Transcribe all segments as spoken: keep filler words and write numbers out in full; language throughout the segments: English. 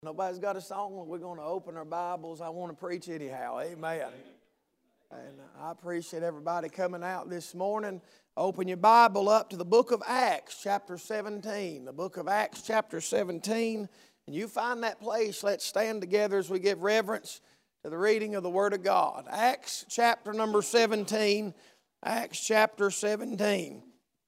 Nobody's got a song. We're going to open our Bibles. I want to preach anyhow. Amen. And I appreciate everybody coming out this morning. Open your Bible up to the book of Acts, chapter seventeen. The book of Acts, chapter seventeen. And you find that place. Let's stand together as we give reverence to the reading of the Word of God. Acts, chapter number seventeen. Acts, chapter seventeen.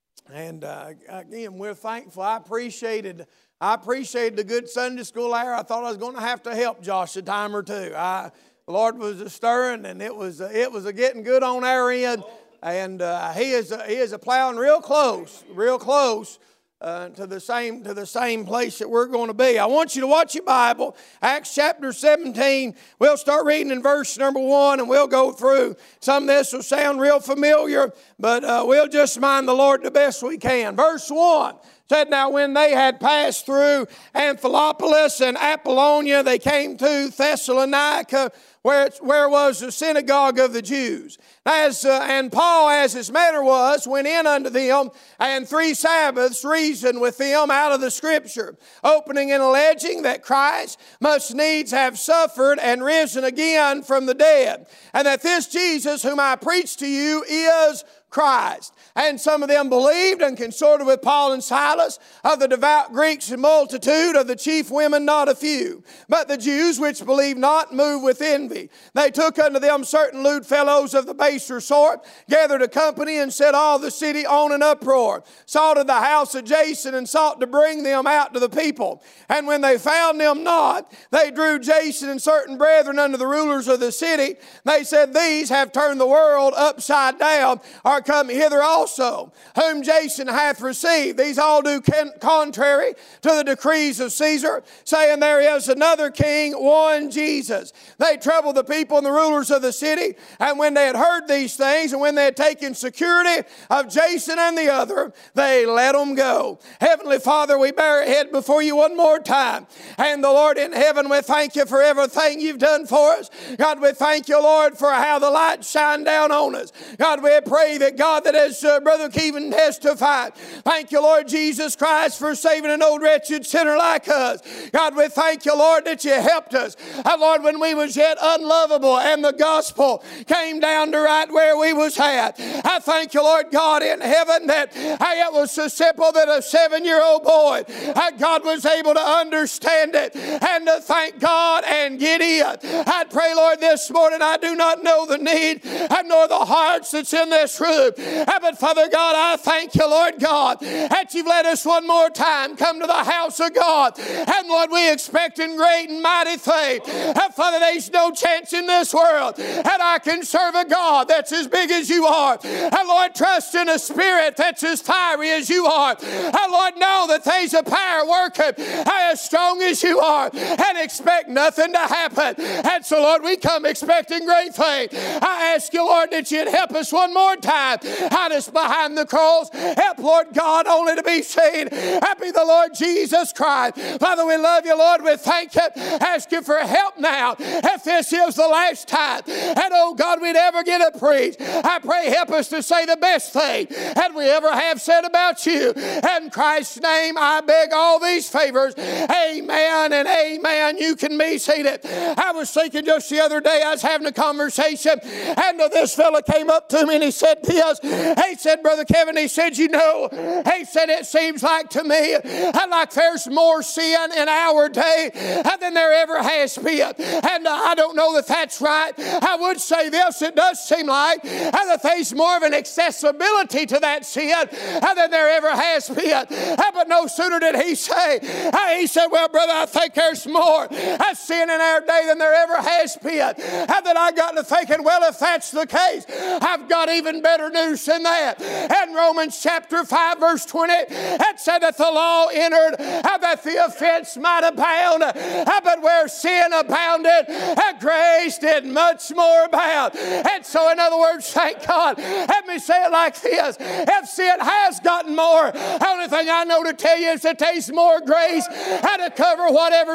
And uh, again, we're thankful. I appreciated I appreciated the good Sunday school hour. I thought I was going to have to help Josh a time or two. I, the Lord was a stirring, and it was it was a getting good on our end. And uh, he is a, he is a plowing real close, real close uh, to the same to the same place that we're going to be. I want you to watch your Bible, Acts chapter seventeen. We'll start reading in verse number one, and we'll go through. Some of this will sound real familiar, but uh, we'll just mind the Lord the best we can. Verse one. Said, now when they had passed through Amphipolis and Apollonia, they came to Thessalonica, where, where was the synagogue of the Jews. As uh, and Paul, as his manner was, went in unto them, and three Sabbaths reasoned with them out of the Scripture, opening and alleging that Christ must needs have suffered and risen again from the dead, and that this Jesus whom I preach to you is Christ. And some of them believed and consorted with Paul and Silas, of the devout Greeks and multitude, of the chief women not a few. But the Jews which believed not moved with envy. They took unto them certain lewd fellows of the baser sort, gathered a company, and set all the city on an uproar, sought of the house of Jason, and sought to bring them out to the people. And when they found them not, they drew Jason and certain brethren unto the rulers of the city. They said, these have turned the world upside down, are come hither also, whom Jason hath received. These all do contrary to the decrees of Caesar, saying there is another king, one Jesus. They troubled the people and the rulers of the city, and when they had heard these things, and when they had taken security of Jason and the other, they let them go. Heavenly Father, we bow our head before you one more time. And the Lord in heaven, we thank you for everything you've done for us. God, we thank you, Lord, for how the light shined down on us. God, we pray that God, that as uh, Brother Kevin testified, thank you, Lord Jesus Christ, for saving an old wretched sinner like us. God, we thank you, Lord, that you helped us. And Lord, when we was yet unlovable and the gospel came down to right where we was at. I thank you, Lord God in heaven, that hey, it was so simple that a seven-year-old boy, uh, God was able to understand it and to thank God and get in. I pray, Lord, this morning I do not know the need nor the hearts that's in this room. But Father God, I thank you, Lord God, that you've let us one more time come to the house of God. And Lord, we expecting great and mighty things. And Father, there's no chance in this world that I can serve a God that's as big as you are. And Lord, trust in a spirit that's as fiery as you are. And Lord, know that there's a power working as strong as you are, and expect nothing to happen. And so Lord, we come expecting great things. I ask you, Lord, that you'd help us one more time. Hide us behind the cross. Help, Lord God, only to be seen. Happy the Lord Jesus Christ. Father, we love you, Lord. We thank you. Ask you for help now. If this is the last time, and oh God, we'd ever get a preach, I pray help us to say the best thing that we ever have said about you. In Christ's name, I beg all these favors. Amen and amen. You can be seated. I was thinking just the other day, I was having a conversation, and this fella came up to me and he said this. He said, Brother Kevin, he said, you know, he said, it seems like to me like there's more sin in our day than there ever has been. And I don't know that that's right. I would say this, it does seem like that there's more of an accessibility to that sin than there ever has been. But no sooner did he say, he said, well, brother, I think there's more sin in our day than there ever has been. And then I got to thinking, well, if that's the case, I've got even better news than that. In Romans chapter five, verse twenty, it said that the law entered that the offense might abound, but where sin abounded, grace did much more abound. And so, in other words, thank God, let me say it like this. If sin has gotten more, the only thing I know to tell you is that there's more grace to cover whatever sin there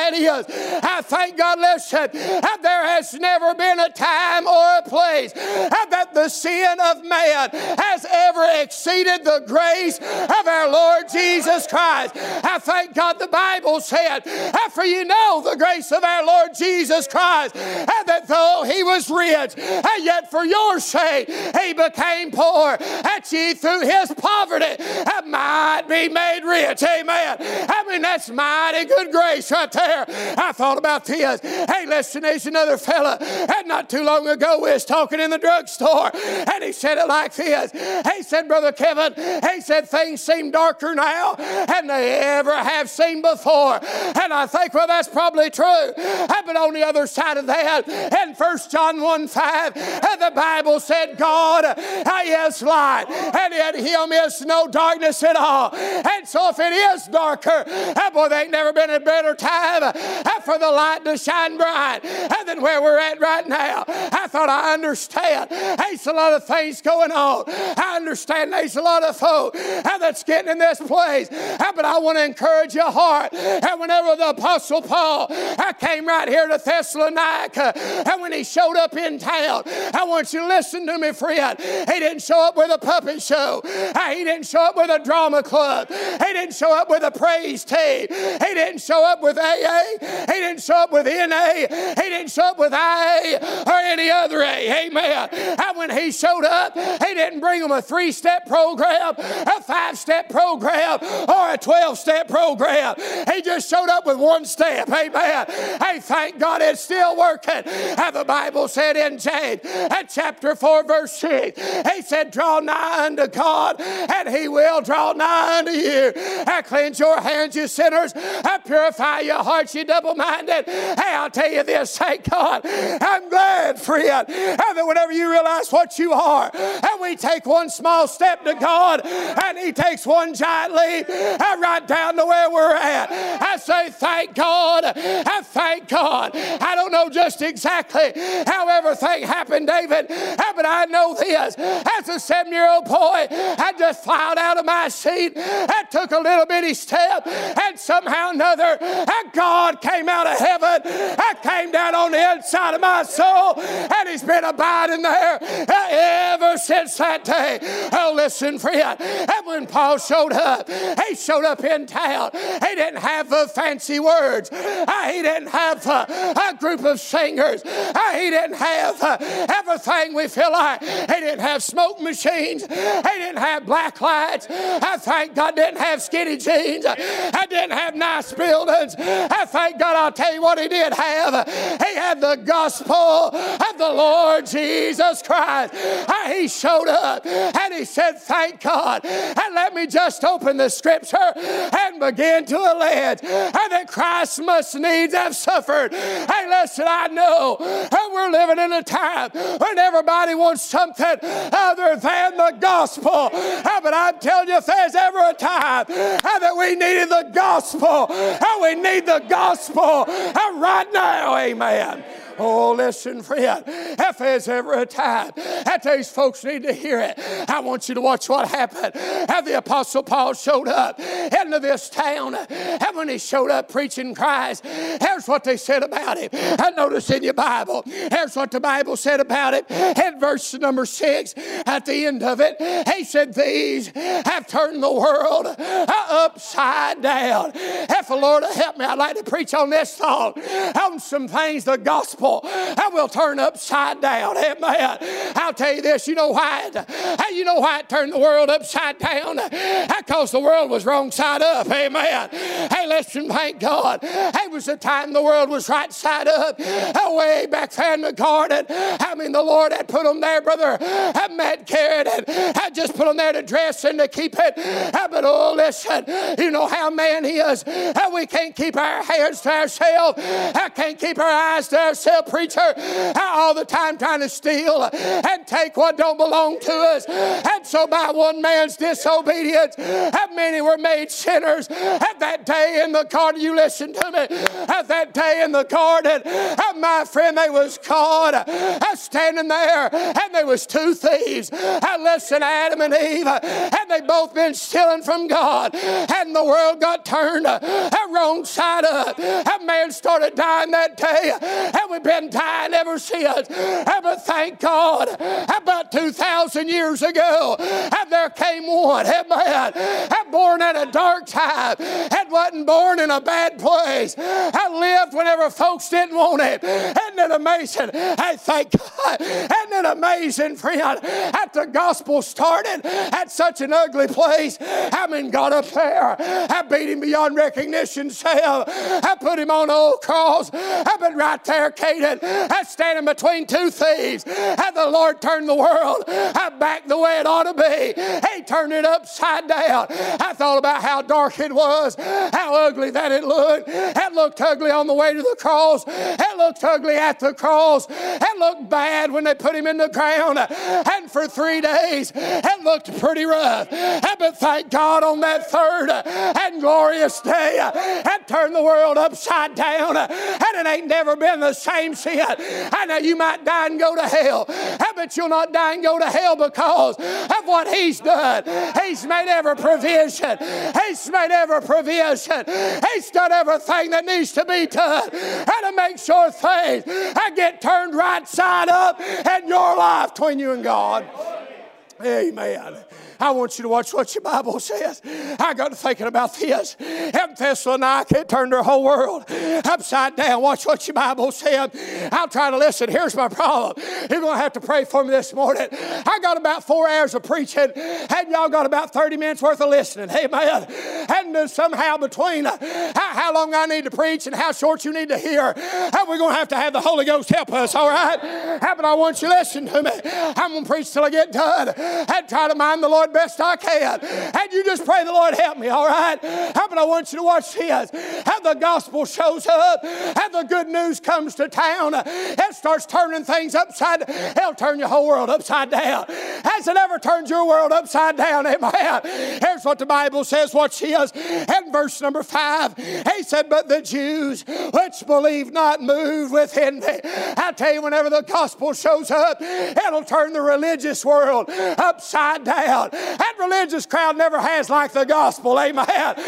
that is. I thank God, listen, that there has never been a time or a place that the sin of man has ever exceeded the grace of our Lord Jesus Christ. I thank God the Bible said, for you know the grace of our Lord Jesus Christ, that though he was rich, yet for your sake he became poor, that ye through his poverty might be made rich. Amen. I mean, that's mighty good grace right there. I thought about this. Hey, listen, there's another fella, and not too long ago we was talking in the drugstore, and he said it like this. He said, Brother Kevin, he said, things seem darker now than they ever have seen before. And I think, well, that's probably true. But on the other side of that, in First John one five, the Bible said, God is light, and in him is no darkness at all. And so if it is darker, boy, there ain't never been a better time for the light to shine bright than where we're at right now. I thought I understand. There's a lot of things going on. I understand there's a lot of folk that's getting in this place. But I want to encourage your heart. And whenever the Apostle Paul came right here to Thessalonica, and when he showed up in town, I want you to listen to me, friend. He didn't show up with a puppet show. He didn't show up with a drama club. He didn't show up with a praise team. He didn't show up with A A. He didn't show up with N A. He didn't show up with I A or any other A. Amen. And when he showed up, he didn't bring them a three-step program, a five-step program, or a twelve-step program. He just showed up with one step. Amen. Hey, thank God it's still working. And the Bible said in James, at chapter four, verse six, he said, draw nigh unto God, and he will draw nigh unto you. I cleanse your hands, you sinners. I purify your hearts, you double-minded. Hey, I'll tell you this, thank God. I'm glad, friend, that whenever you realize what you are, and we take one small step to God, and he takes one giant leap, right down to where we're at. I say, thank God. I thank God. I don't know just exactly how everything happened, David, but I know this. As a seven-year-old boy, I just filed out of my seat. I took a little bitty step, and somehow or another, God came out of heaven. I came down on the inside of my soul, and he's been abiding there ever since that day. Oh, listen, friend, and when Paul showed up, he showed up in town. He didn't have uh, fancy words. Uh, he didn't have uh, a group of singers. Uh, he didn't have uh, everything we feel like. He didn't have smoke machines. He didn't have black lights. I thank God didn't have skinny jeans. I didn't have nice buildings. I thank God, I'll tell you what he did have. He had the gospel of the Lord Jesus Christ. Uh, he showed up and he said, thank God. And let me just open the scripture and begin to allege that Christ must needs have suffered. Hey, listen, I know we're living in a time when everybody wants something other than the gospel. But I'm telling you, if there's ever a time that we needed the gospel, we need the gospel right now. Amen. Oh, listen, friend, if there's ever a time that these folks need to hear it, I want you to watch what happened. How the Apostle Paul showed up into this town, and when he showed up preaching Christ, here's what they said about him. I notice in your Bible, here's what the Bible said about him. In verse number six, at the end of it, he said, these have turned the world upside down. If the Lord will help me, I'd like to preach on this thought, on some things the gospel I will turn upside down. Amen. I'll tell you this, you know why it, you know why it turned the world upside down? Because the world was wrong side up. Amen. Hey, listen, thank God. It was the time the world was right side up, way back there in the garden. I mean, the Lord had put them there, brother. I Matt carried it. I just put them there to dress and to keep it. But oh, listen, you know how man is. We can't keep our hands to ourselves. I can't keep our eyes to ourselves. yourself, preacher, all the time trying to steal and take what don't belong to us. And so by one man's disobedience, how many were made sinners? At that day in the garden, you listen to me, at that day in the garden, my friend, they was caught standing there, and there was two thieves. And listen, Adam and Eve, and they both been stealing from God, and the world got turned a wrong side up. A man started dying that day, and we've been dying ever since. But thank God, about two thousand years ago, and there came one, amen, born at a dark time, and wasn't born in a bad place. I lived whenever folks didn't want it. Isn't it amazing? I thank God. Isn't it amazing, friend? At the gospel started at such an ugly place. I mean, got up there. I beat him beyond recognition. Self. I put him on an old cross. I've been right there, Caden. I standing between two thieves. And the Lord turned the world back the way it ought to be. He turned it upside down. I thought about how dark it was, how ugly that it looked. It looked ugly on the way to the cross. It looked ugly at the cross. It looked bad when they put him in the ground. And for three days, it looked pretty rough. But thank God on that third and glorious day, it turned the world upside down. And it ain't never been the same since. I know you might die and go to hell, but you'll not die and go to hell because of what He's done. He's made every provision. He's made every provision. He's done everything that needs to be done. And to make sure things get turned right side up in your life between you and God. Amen. I want you to watch what your Bible says. I got to thinking about this. In Thessalonica, it turned their whole world upside down. Watch what your Bible said. I'll try to listen. Here's my problem. You're going to have to pray for me this morning. I got about four hours of preaching, and y'all got about thirty minutes worth of listening. Amen. And uh, somehow between uh, how, how long I need to preach and how short you need to hear, how we're going to have to have the Holy Ghost help us, all right? How about I want you to listen to me. I'm going to preach till I get done and try to mind the Lord best I can. And you just pray the Lord help me, all right? How about I want you to watch this. How the gospel shows up and the good news comes to town. It starts turning things upside down. It'll turn your whole world upside down. Has it ever turned your world upside down? Amen. Here's what the Bible says. Watch this. In verse number five, he said, but the Jews which believe not moved with envy. I tell you, whenever the gospel shows up, it'll turn the religious world upside down. That religious crowd never has like the gospel. Amen.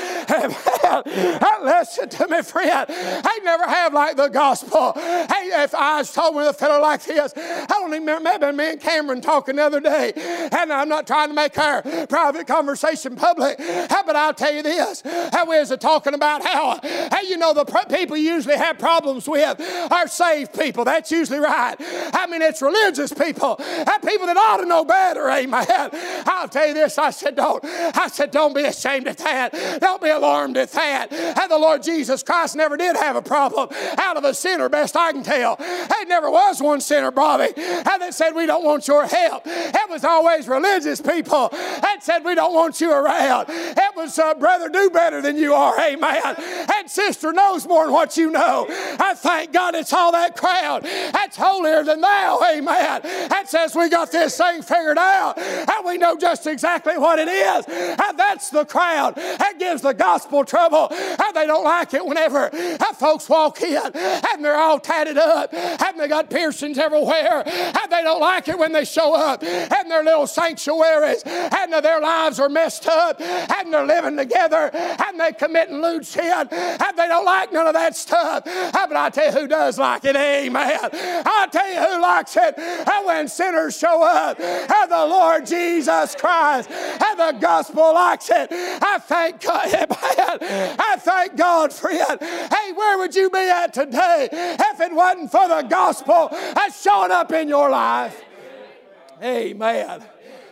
Amen. Listen to me, friend. They never have like the gospel. Hey, if I was talking with a fellow like this, I don't even remember, maybe me and Cameron talking the other day, and I'm not trying to make our private conversation public, but I'll tell you this. How we was talking about how, hey, you know, the people you usually have problems with are saved people. That's usually right. I mean, it's religious people. People that ought to know better. Amen. I'll tell you this, I said, don't. I said, don't be ashamed at that. Don't be alarmed at that. And the Lord Jesus Christ never did have a problem out of a sinner, best I can tell. There never was one sinner, Bobby, and that said, we don't want your help. It was always religious people that said, we don't want you around. It was, uh, brother, do better than you are, amen. And sister knows more than what you know. I thank God it's all that crowd that's holier than thou, amen. That says we got this thing figured out, and we know just exactly what it is. And that's the crowd that gives the gospel trouble. And they don't like it whenever folks walk in and they're all tatted up and they got piercings everywhere. And they don't like it when they show up in their little sanctuaries and their lives are messed up and they're living together and they committing lewd sin and they don't like none of that stuff. But I tell you who does like it, amen. I'll tell you who likes it. And when sinners show up, and the Lord Jesus Christ and the gospel likes it. I thank God, amen. I thank God, friend. Hey, where would you be at today if it wasn't for the gospel that's showing up in your life? Amen.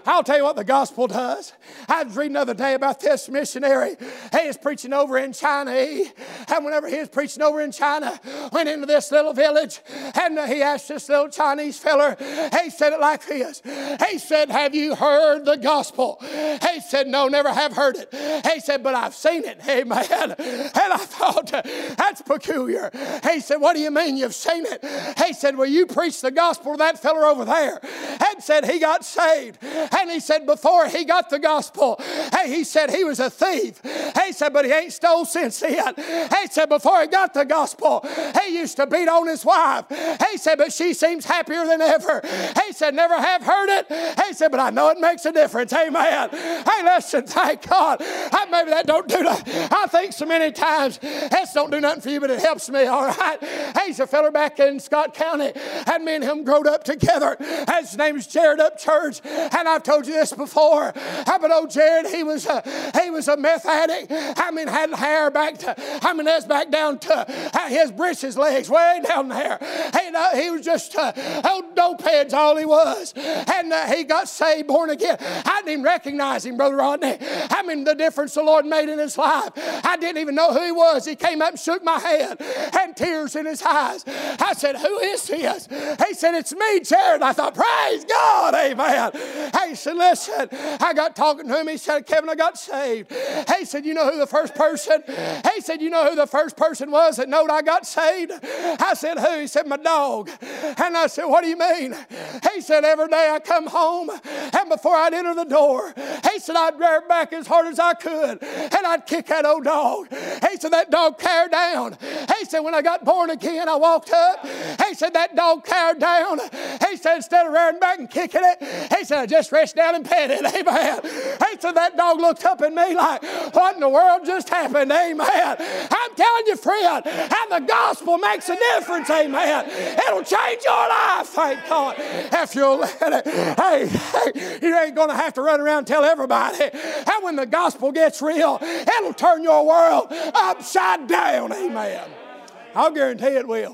I'll tell you what the gospel does. I was reading the other day about this missionary. He was preaching over in China. He, and whenever he was preaching over in China, went into this little village, and uh, he asked this little Chinese feller, he said it like this. He said, have you heard the gospel? He said, no, never have heard it. He said, but I've seen it. Amen. And I thought, uh, that's peculiar. He said, what do you mean you've seen it? He said, well, you preached the gospel to that feller over there, and said he got saved. And he said before he got the gospel, hey, he said he was a thief. He said, but he ain't stole since then. He said before he got the gospel, he used to beat on his wife. He said, but she seems happier than ever. He said, never have heard it. He said, but I know it makes a difference. Amen. Hey, listen, thank God. I, maybe that don't do nothing. I think so many times this don't do nothing for you, but it helps me, all right? Hey, he's a fella back in Scott County, and me and him growed up together. His name's Jared Up Church, and I've told you this before. But old Jared, he was a, he was a meth addict. I mean, had hair back to, I mean, that's back down to his britches legs, way down there. He, uh, he was just uh, old dopehead's all he was. And uh, he got saved, born again. I didn't even recognize him, Brother Rodney. I mean, the difference the Lord made in his life. I didn't even know who he was. He came up and shook my hand, and tears in his eyes. I said, who is this? He said, it's me, Jared. I thought, praise God, amen. He said, listen, I got talking to him. He said, Kevin, I got saved. He said, you know who the first person? He said, you know who the first person was that knowed I got saved? I said, who? He said, my dog. And I said, what do you mean? He said, every day I come home, and before I'd enter the door, he said, I'd rear back as hard as I could, and I'd kick that old dog. He said, that dog carried down. He said, when I got born again, I walked up. He said, that dog carried down. He said, instead of rearing back and kicking it, he said, I just reached down and pet it. Amen. He said, that dog looked up at me like, what in the world just happened? Amen. I'm telling you, friend, and the gospel makes a difference. Amen. It'll change your life, thank God, if you'll let it. Hey, hey, you ain't going to have to run around and tell everybody. And when the gospel gets real, it'll turn your world upside down. Amen. I'll guarantee it will.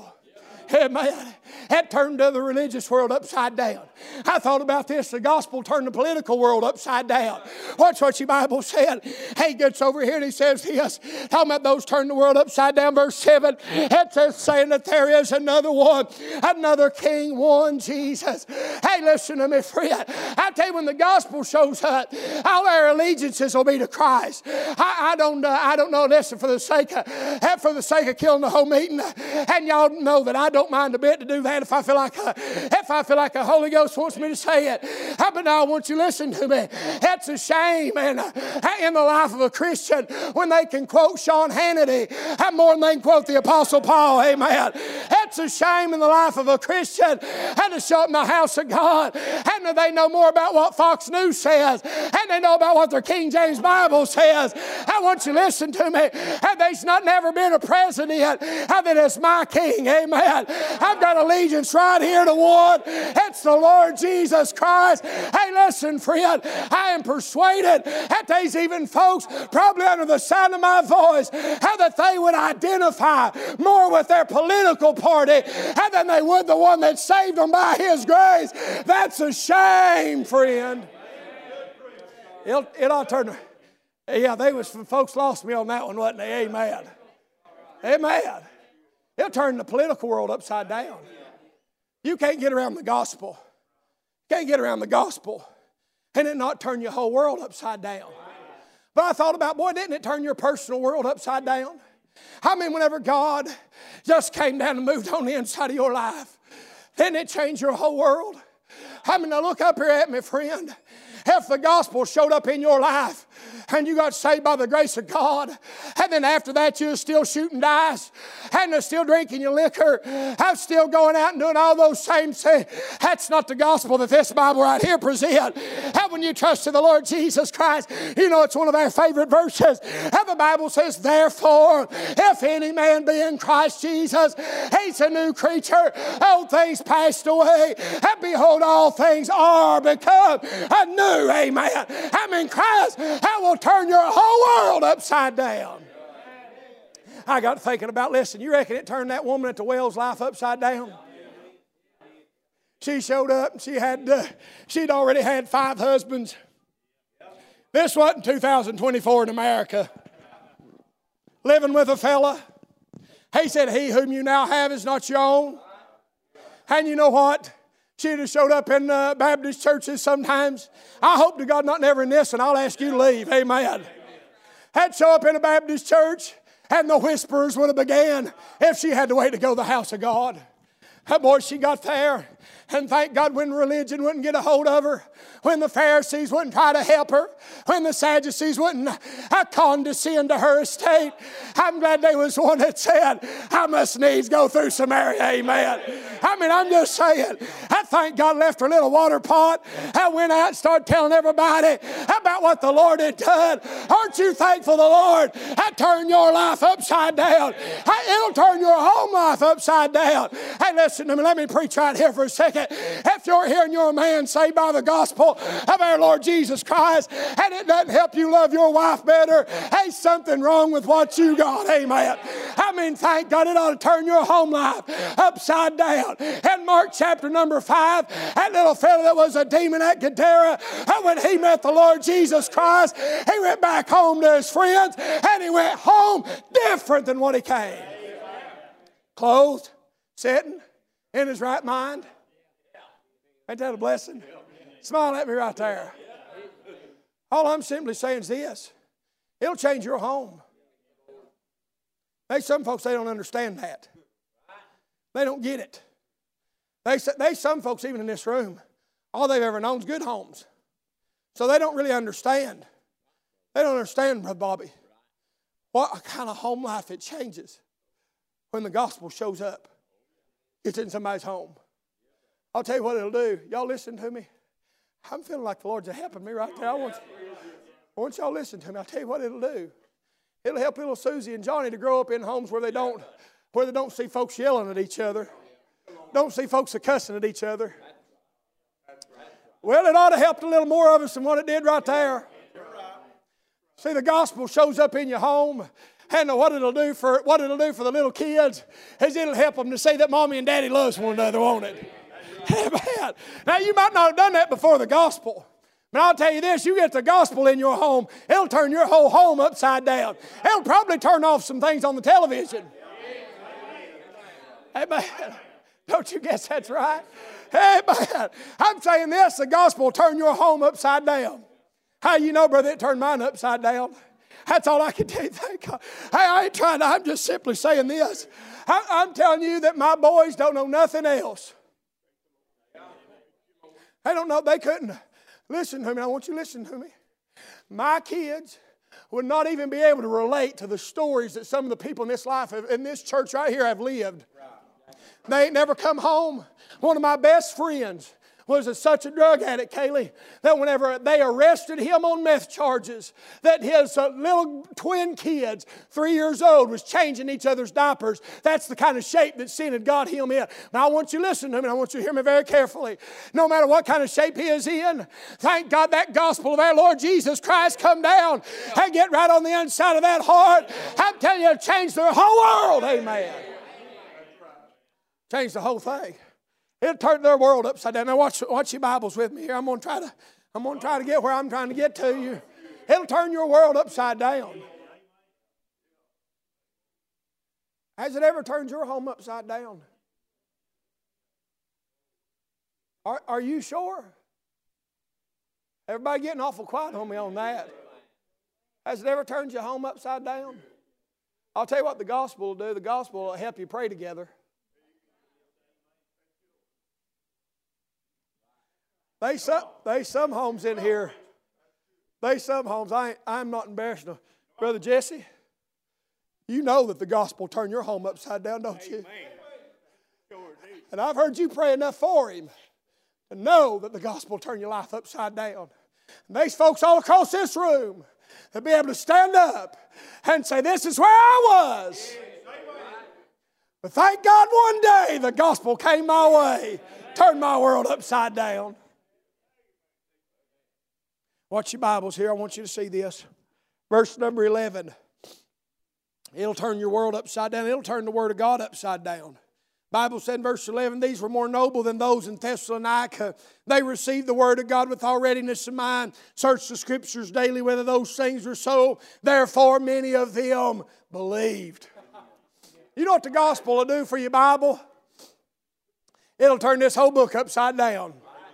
Amen. That turned the religious world upside down. I thought about this. The gospel turned the political world upside down. Watch what your Bible said. He gets over here and he says this. Talking about those turn the world upside down. Verse seven. It says, saying that there is another one. Another king, one Jesus. Hey, listen to me, friend. I tell you, when the gospel shows up, all our allegiances will be to Christ. I, I don't uh, I don't know. Listen, for the sake of, for the sake of killing the whole meeting. And y'all know that I don't mind a bit to do that if I feel like a, if I feel like the Holy Ghost wants me to say it. But now I want you to listen to me. It's a shame and in the life of a Christian when they can quote Sean Hannity more than they can quote the Apostle Paul. Amen. It's a shame in the life of a Christian and to show up in the house of God and they know more about what Fox News says and they know about what their King James Bible says. I want you to listen to me. And there's not never been a president that is my king. Amen. I've got allegiance right here to one. It's the Lord Jesus Christ. Hey, listen, friend. I am persuaded that there's even folks probably under the sound of my voice how that they would identify more with their political party than they would the one that saved them by His grace. That's a shame, friend. It'll, it ought to turn. Yeah, they was folks lost me on that one, wasn't they? Amen. Amen. It'll turn the political world upside down. You can't get around the gospel. You can't get around the gospel and it not turn your whole world upside down. But I thought about, boy, didn't it turn your personal world upside down? I mean, whenever God just came down and moved on the inside of your life, didn't it change your whole world? I mean, now look up here at me, friend. If the gospel showed up in your life and you got saved by the grace of God, and then after that you were still shooting dice, and you're still drinking your liquor, I'm still going out and doing all those same things, that's not the gospel that this Bible right here presents. And when you trust in the Lord Jesus Christ, you know it's one of our favorite verses. And the Bible says, therefore, if any man be in Christ Jesus, he's a new creature. Old things passed away, and behold, all things are become anew. Amen. I'm in Christ. I will turn your whole world upside down. I got thinking about, listen, you reckon it turned that woman at the well's life upside down? She showed up and she had, uh, she'd already had five husbands. This wasn't two thousand twenty-four in America. Living with a fella. He said, he whom you now have is not your own. And you know what? She'd have showed up in uh, Baptist churches sometimes. I hope to God not never in this, and I'll ask you to leave. Amen. Had show up in a Baptist church, and the whispers would have began if she had to wait to go to the house of God. That boy, she got there, and thank God when religion wouldn't get a hold of her, when the Pharisees wouldn't try to help her, when the Sadducees wouldn't uh, condescend to her estate. I'm glad there was one that said, I must needs go through Samaria, amen. I mean, I'm just saying, I thank God left her little water pot. I went out and started telling everybody about what the Lord had done. Aren't you thankful the Lord had turned your life upside down? It'll turn your home life upside down. Hey, listen to me. Let me preach right here for a second. If you're here and you're a man saved by the gospel of our Lord Jesus Christ, and it doesn't help you love your wife better, hey, something wrong with what you got, amen. I mean, thank God it ought to turn your home life upside down. In Mark chapter number five, that little fellow that was a demon at Gadara, when he met the Lord Jesus Christ, he went back home to his friends, and he went home different than what he came. Clothed, sitting, in his right mind. Ain't that a blessing? Smile at me right there. All I'm simply saying is this. It'll change your home. There's some folks, they don't understand that. They don't get it. They, there's some folks, even in this room, all they've ever known is good homes. So they don't really understand. They don't understand, Brother Bobby, what kind of home life it changes when the gospel shows up. It's in somebody's home. I'll tell you what it'll do. Y'all listen to me. I'm feeling like the Lord's helping me right there. I want, I want y'all to listen to me. I'll tell you what it'll do. It'll help little Susie and Johnny to grow up in homes where they don't, where they don't see folks yelling at each other. Don't see folks cussing at each other. Well, it ought to help a little more of us than what it did right there. See, the gospel shows up in your home. And what it'll do for what it'll do for the little kids is it'll help them to see that mommy and daddy loves one another, won't it? Amen. Now, you might not have done that before the gospel. But I'll tell you this, you get the gospel in your home, it'll turn your whole home upside down. It'll probably turn off some things on the television. Amen. Don't you guess that's right? Amen. I'm saying this, the gospel will turn your home upside down. How you know, brother, it turned mine upside down? That's all I can tell you. Thank God. Hey, I ain't trying to, I'm just simply saying this. I, I'm telling you that my boys don't know nothing else. They don't know, they couldn't. Listen to me, I want you to listen to me. My kids would not even be able to relate to the stories that some of the people in this life, have, in this church right here, have lived. They ain't never come home. One of my best friends was a, such a drug addict, Kaylee, that whenever they arrested him on meth charges, that his uh, little twin kids, three years old, was changing each other's diapers. That's the kind of shape that sin had got him in. Now, I want you to listen to me, and I want you to hear me very carefully. No matter what kind of shape he is in, thank God that gospel of our Lord Jesus Christ come down and get right on the inside of that heart. I'm telling you, it'll change the whole world. Amen. Change the whole thing. It'll turn their world upside down. Now watch, watch your Bibles with me here. I'm going to try to, I'm going to try to get where I'm trying to get to you. It'll turn your world upside down. Has it ever turned your home upside down? Are, are you sure? Everybody getting awful quiet on me on that. Has it ever turned your home upside down? I'll tell you what the gospel will do. The gospel will help you pray together. They some, they some homes in here. They some homes. I ain't, I'm not embarrassed. No. Brother Jesse, you know that the gospel turned your home upside down, don't you? And I've heard you pray enough for him to know that the gospel turned your life upside down. And there's folks all across this room that be able to stand up and say, this is where I was. But thank God one day the gospel came my way, turned my world upside down. Watch your Bibles here. I want you to see this. Verse number eleven. It'll turn your world upside down. It'll turn the Word of God upside down. Bible said in verse eleven, these were more noble than those in Thessalonica. They received the word of God with all readiness of mind. Searched the Scriptures daily whether those things were so. Therefore many of them believed. You know what the gospel will do for your Bible? It'll turn this whole book upside down.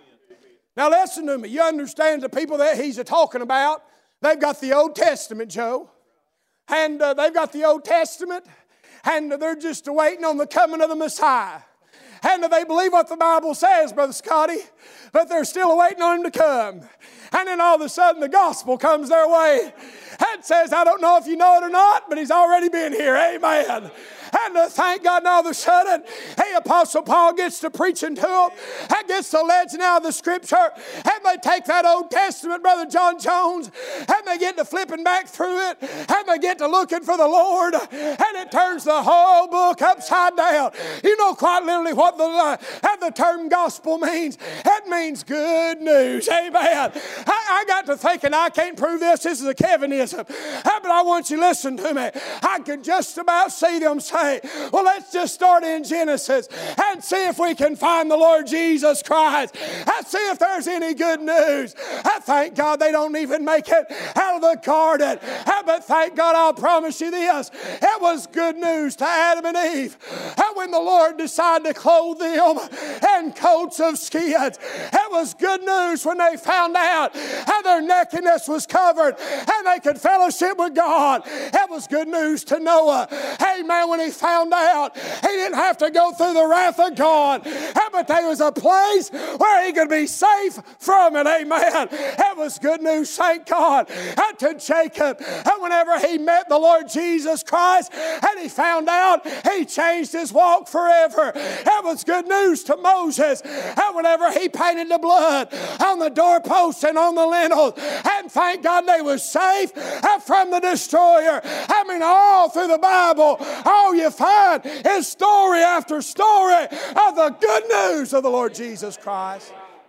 Now listen to me. You understand the people that he's talking about, they've got the Old Testament, Joe. And uh, they've got the Old Testament. And they're just waiting on the coming of the Messiah. And they believe what the Bible says, Brother Scotty, but they're still waiting on Him to come. And then all of a sudden the gospel comes their way and says, I don't know if you know it or not, but He's already been here. Amen. And uh, thank God, now all of a sudden, hey, Apostle Paul gets to preaching to them and gets the legend out of the Scripture. And they take that Old Testament, Brother John Jones, and they get to flipping back through it, and they get to looking for the Lord, and it turns the whole book upside down. You know quite literally what the, uh, the term gospel means. It means good news. Amen. I, I got to thinking, I can't prove this. This is a Kevinism. But I want you to listen to me. I could just about see them say, well, let's just start in Genesis and see if we can find the Lord Jesus Christ and see if there's any good news. I thank God they don't even make it out of the garden. But thank God, I'll promise you this, it was good news to Adam and Eve. And when the Lord decided to clothe them in coats of skins, it was good news when they found out how their nakedness was covered and they could fellowship with God. It was good news to Noah. Amen. When he found out he didn't have to go through the wrath of God, but there was a place where he could be safe from it. Amen. It was good news, thank God, and to Jacob. And whenever he met the Lord Jesus Christ and he found out he changed his walk forever, it was good news to Moses. And whenever he painted the blood on the doorposts and on the lintels, and thank God they were safe from the destroyer. I mean, all through the Bible, all you find is story after story of the good news of the Lord Jesus Christ.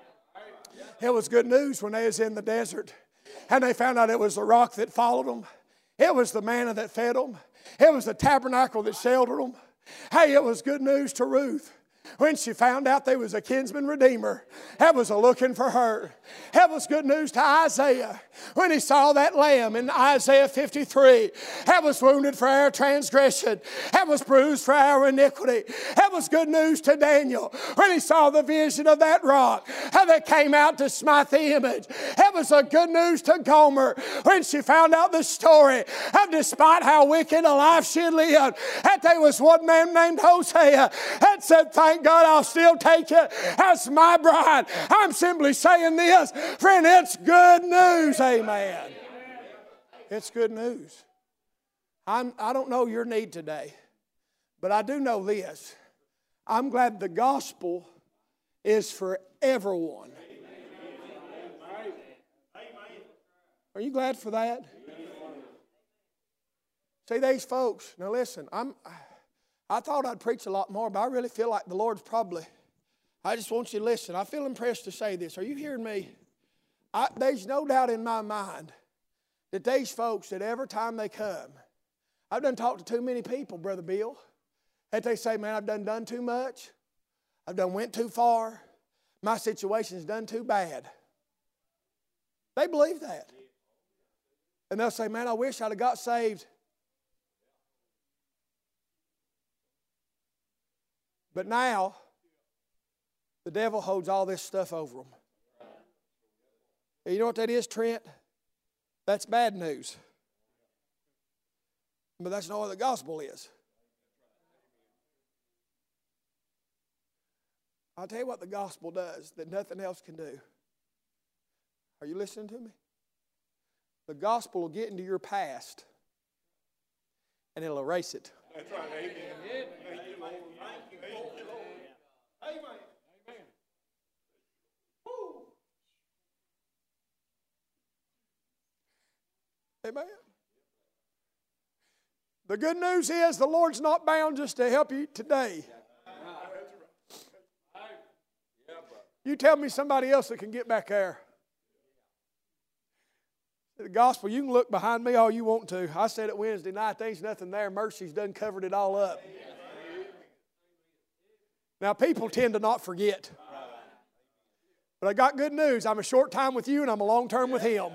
It was good news when they was in the desert and they found out it was the rock that followed them. It was the manna that fed them. It was the tabernacle that sheltered them. Hey, it was good news to Ruth when she found out there was a kinsman redeemer that was looking for her. It was good news to Isaiah when he saw that lamb in Isaiah fifty-three. That was wounded for our transgression. That was bruised for our iniquity. That was good news to Daniel when he saw the vision of that rock, how they came out to smite the image. It was a good news to Gomer when she found out the story of, despite how wicked a life she had lived, that there was one man named Hosea that said, thank God, I'll still take you as my bride. I'm simply saying this, friend, it's good news. Amen. It's good news. I'm, I don't know your need today, but I do know this. I'm glad the gospel is for everyone. Are you glad for that? See, these folks, now listen, I'm... I thought I'd preach a lot more, but I really feel like the Lord's probably, I just want you to listen. I feel impressed to say this. Are you hearing me? I, there's no doubt in my mind that these folks, that every time they come, I've done talked to too many people, Brother Bill, that they say, man, I've done done too much. I've done went too far. My situation's done too bad. They believe that. And they'll say, man, I wish I'd have got saved. But now, the devil holds all this stuff over them. And you know what that is, Trent? That's bad news. But that's not what the gospel is. I'll tell you what the gospel does that nothing else can do. Are you listening to me? The gospel will get into your past and it'll erase it. That's right. Amen. Thank you, Lord. Thank you, Lord. Amen. Amen. Woo. Amen. The good news is the Lord's not bound just to help you today. You tell me somebody else that can get back there. The gospel, you can look behind me all you want to. I said it Wednesday night, there's nothing there. Mercy's done covered it all up. Now, people tend to not forget. But I got good news. I'm a short time with you and I'm a long term with Him.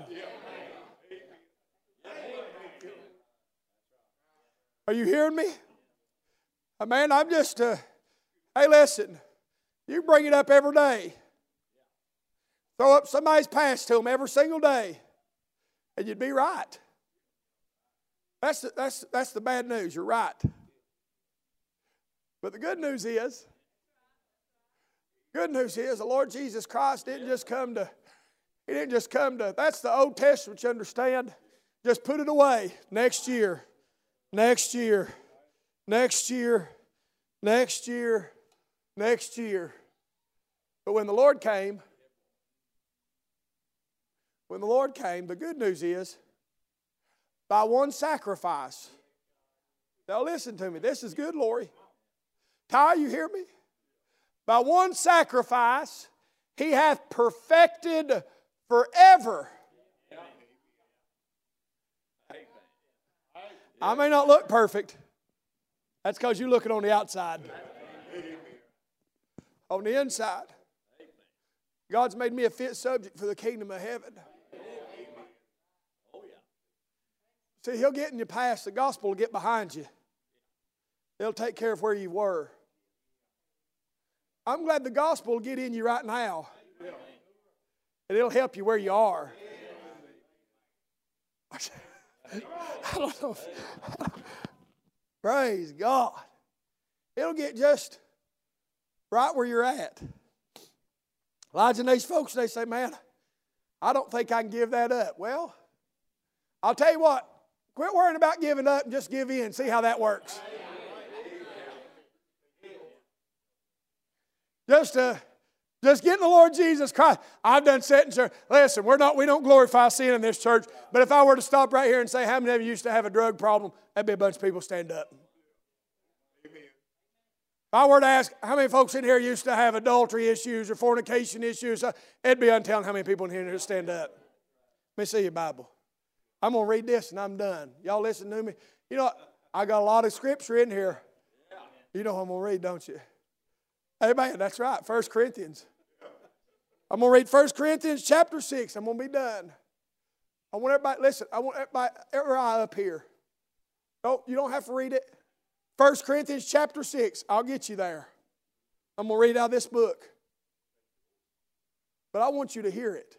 Are you hearing me? Uh, man, I'm just, uh, hey, listen, you bring it up every day. Throw up somebody's past to them every single day, and you'd be right. That's the, that's, that's the bad news. You're right. But the good news is, good news is the Lord Jesus Christ didn't just come to, He didn't just come to, that's the Old Testament, you understand? Just put it away next year, next year, next year, next year, next year. But when the Lord came, when the Lord came, the good news is, by one sacrifice. Now listen to me, this is good, Lori. Ty, you hear me? By one sacrifice, He hath perfected forever. I may not look perfect. That's because you're looking on the outside. On the inside, God's made me a fit subject for the kingdom of heaven. See, He'll get in your past. The gospel will get behind you. It'll take care of where you were. I'm glad the gospel will get in you right now. And it'll help you where you are. I don't know. Praise God. It'll get just right where you're at. Elijah and these folks, they say, man, I don't think I can give that up. Well, I'll tell you what. Quit worrying about giving up and just give in. See how that works. Just uh, just getting the Lord Jesus Christ. I've done sitting in church. Listen, we're not, we don't glorify sin in this church. But if I were to stop right here and say, how many of you used to have a drug problem? That'd be a bunch of people stand up. If I were to ask, how many folks in here used to have adultery issues or fornication issues? It'd be untelling how many people in here would stand up. Let me see your Bible. I'm going to read this and I'm done. Y'all listen to me. You know, I got a lot of scripture in here. You know what I'm going to read, don't you? Amen. That's right. First Corinthians. I'm going to read First Corinthians chapter six. I'm going to be done. I want everybody, listen, I want everybody, every eye up here. No, you don't have to read it. First Corinthians chapter six. I'll get you there. I'm going to read out of this book. But I want you to hear it.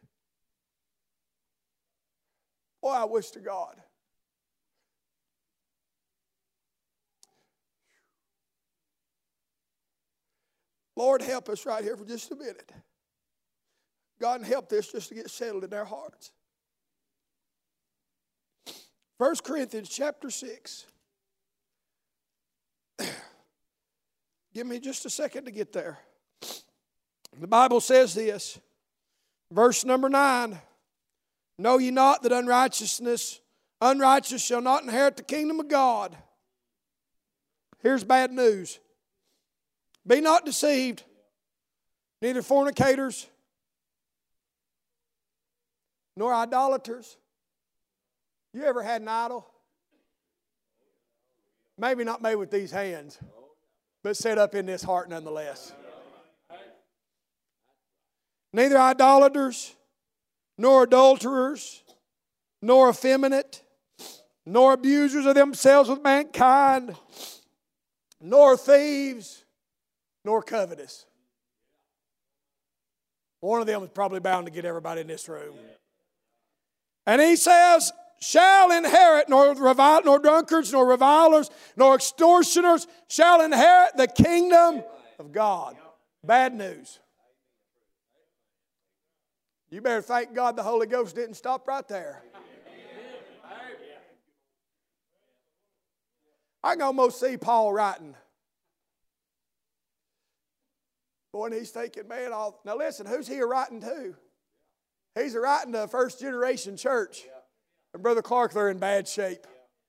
Boy, I wish to God. Lord, help us right here for just a minute. God, and help this just to get settled in our hearts. First Corinthians chapter six. Give me just a second to get there. The Bible says this, verse number nine. Know ye not that unrighteousness, unrighteous shall not inherit the kingdom of God? Here's bad news. Be not deceived, neither fornicators, nor idolaters. You ever had an idol? Maybe not made with these hands, but set up in this heart nonetheless. Neither idolaters, nor adulterers, nor effeminate, nor abusers of themselves with mankind, nor thieves, nor covetous. One of them is probably bound to get everybody in this room. And he says, shall inherit, nor revile, nor drunkards, nor revilers, nor extortioners shall inherit the kingdom of God. Bad news. You better thank God the Holy Ghost didn't stop right there. I can almost see Paul writing. Boy, and he's thinking, man, I'll... Now listen, who's he writing to? He's writing to a first generation church. And Brother Clark, they're in bad shape.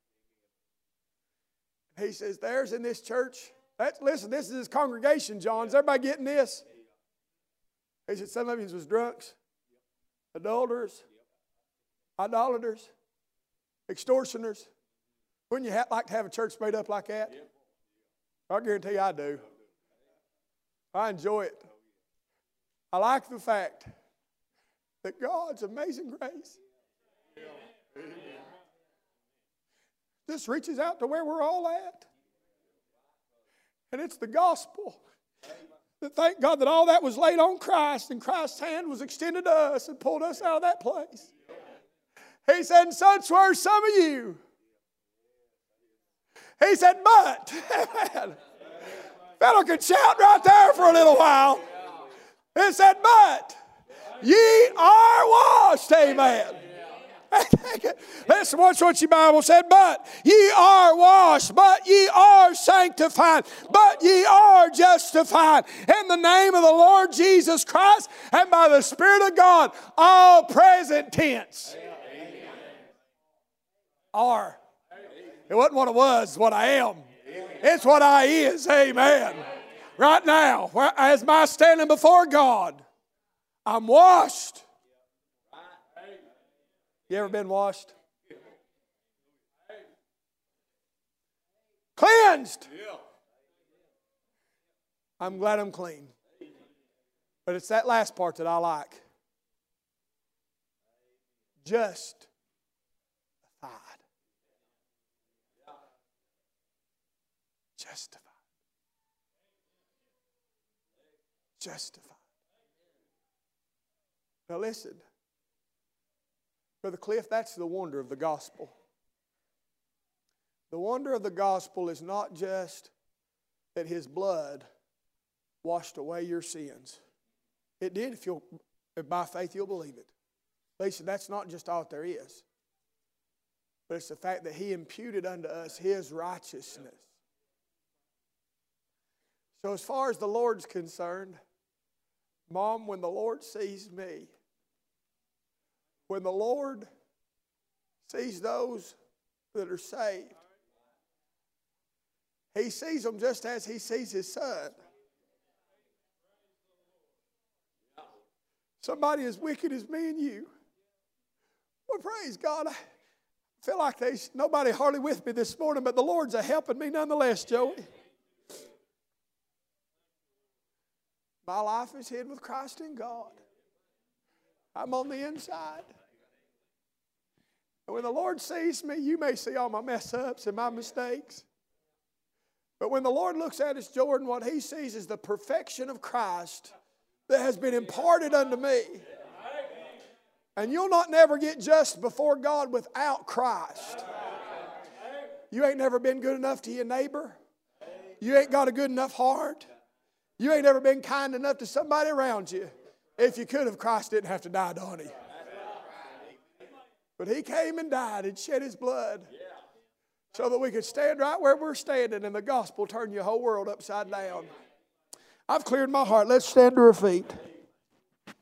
He says, there's in this church. That's, listen, this is his congregation, John. Is everybody getting this? He said, some of you was drunks, adulterers, idolaters, extortioners. Wouldn't you ha- like to have a church made up like that? I guarantee you I do. I enjoy it. I like the fact that God's amazing grace just reaches out to where we're all at. And it's the gospel. That thank God that all that was laid on Christ, and Christ's hand was extended to us and pulled us out of that place. He said, and such were some of you. He said, but, fellow could shout right there for a little while. He said, but ye are washed, amen. Listen, watch what your Bible said. But ye are washed, but ye are sanctified, but ye are justified in the name of the Lord Jesus Christ and by the Spirit of God, all present tense. Are. It wasn't what it was, it's what I am. It's what I is, amen. Right now, as my standing before God, I'm washed. You ever been washed? Cleansed. I'm glad I'm clean. But it's that last part that I like. Justified. Justified. Justified. Now listen. Brother Cliff, that's the wonder of the gospel. The wonder of the gospel is not just that His blood washed away your sins. It did if you'll, if by faith you'll believe it. Listen, that's not just all there is. But it's the fact that He imputed unto us His righteousness. So as far as the Lord's concerned, Mom, when the Lord sees me, when the Lord sees those that are saved, He sees them just as He sees His Son. Somebody as wicked as me and you. Well, praise God. I feel like there's nobody hardly with me this morning, but the Lord's a helping me nonetheless, Joey. My life is hid with Christ in God. I'm on the inside. And when the Lord sees me, you may see all my mess ups and my mistakes. But when the Lord looks at us, Jordan, what He sees is the perfection of Christ that has been imparted unto me. And you'll not never get just before God without Christ. You ain't never been good enough to your neighbor. You ain't got a good enough heart. You ain't ever been kind enough to somebody around you. If you could have, Christ didn't have to die, don't He? But He came and died and shed His blood so that we could stand right where we're standing and the gospel turn your whole world upside down. I've cleared my heart. Let's stand to our feet.